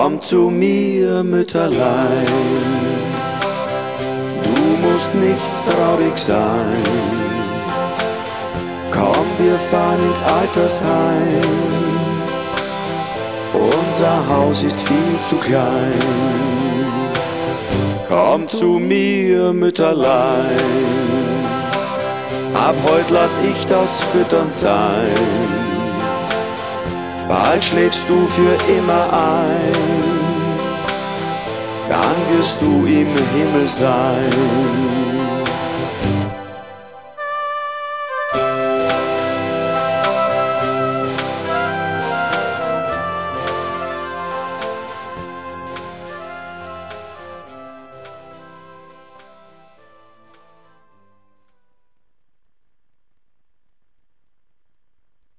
Komm zu mir, Mütterlein, du musst nicht traurig sein. Komm, wir fahren ins Altersheim, unser Haus ist viel zu klein. Komm zu mir, Mütterlein, ab heut lass ich das Füttern sein. Bald schläfst du für immer ein, dann wirst du im Himmel sein.